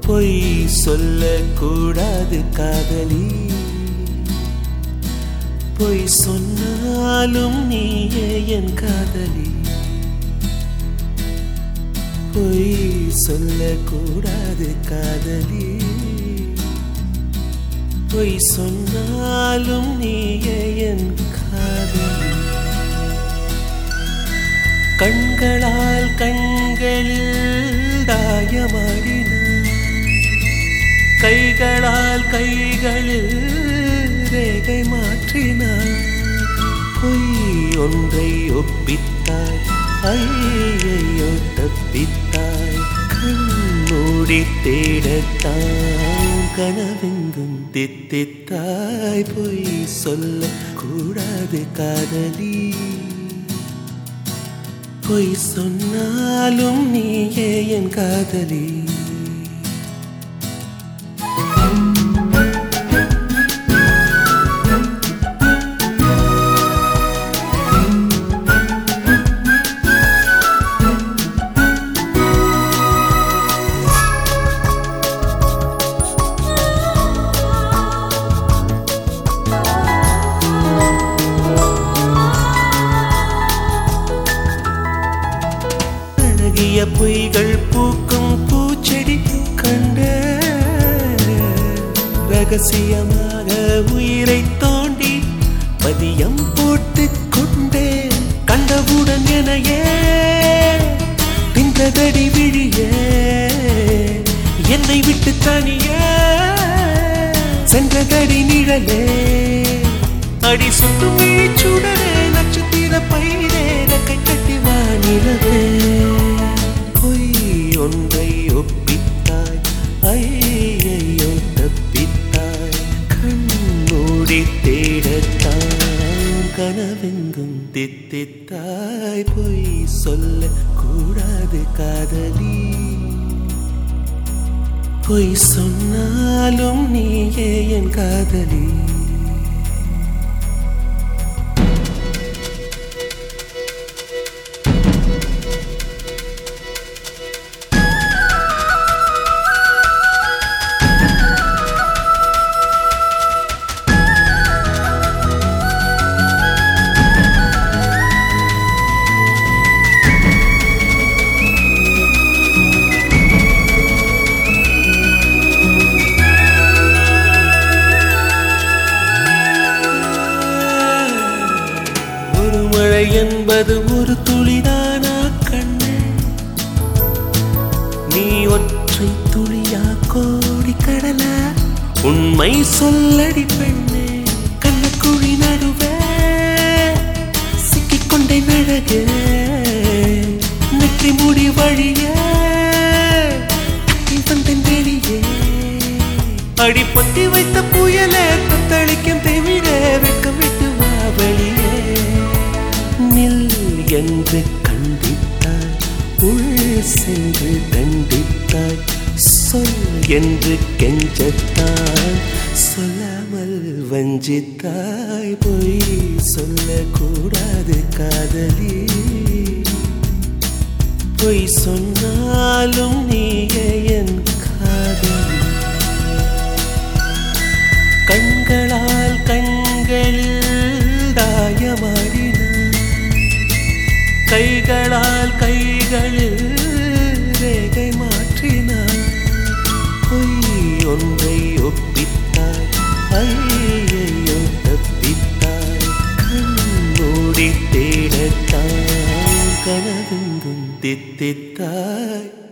பொய் சொல்லக்கூடாது காதலி, பொய் சொன்னாலும் நீயே என் காதலி. பொய் சொல்லக்கூடாது காதலி, பொய் சொன்னாலும் நீயே என் காதலி. கண்களால் கண்களில் தாயமாடினார், கைகளால் கைகளில் ரேகை மாற்றினார். பொய் ஒன்றை ஒப்பித்தாய், ஐயையோ தப்பித்தாய். கண்மூடி தேடத்தான் கனவெங்கும் தித்தித்தாய். பொய் சொல்ல கூடாது காதலி, பொய் சொன்னாலும் நீயே என் காதலி. பொய்கள் பூக்கும் பூச்செடி கண்ட, ரகசியமாக உயிரை தோண்டி பதியம் போட்டுக் கொண்டே. கண்டவுடன் எனையே தின்றதடி விழியே, என்னை விட்டு தனியே சென்றதடி நிழலே. அடி சுட்டும் சுடரே, நட்சத்திர பயிரே, கை கட்டி வானிலவே. ஒன்றை ஒப்பித்தாய், ஐயையோ தப்பித்தாய். கண்மூடி தேடத்தான் கனவெங்கும் தித்தித்தாய். பொய் சொல்ல கூடாது காதலி, பொய் சொன்னாலும் நீயே என் காதலி. என்பது ஒரு துளிதானா கண்ணே, நீ ஒற்றை துளியா கோடி கடலா? உண்மை சொல்லடி பெண்ணே, கண்ணக்குழி நடுவே சிக்கிக்கொண்டே நழகே. நெற்றி முடி வழியே வந்தேன் வெளியே. அடிப்பட்டி வைத்த புயலே, தத்தளிக்கும் தெவிடே, வெட்கம் விட்டு வா வெளியே. நில் என்று கண்டித்தாய், உள் சென்று தண்டித்தாய். சொல் என்று கெஞ்சத்தாய், சொல்லாமல் வஞ்சித்தாய். பொய் சொல்லக்கூடாது காதலி, பொய் சொன்னாலும் நீயே என் காதலி. கண்களால் கண்களில் தாயமாடினார், கைகளால் கைகளில் ரேகை மாற்றினார். பொய் ஒன்றை ஒப்பித்தாய், ஐயையோ தப்பித்தாய். கண்மூடி தேடத்தான் கனவெங்கும் தித்தித்தாய்.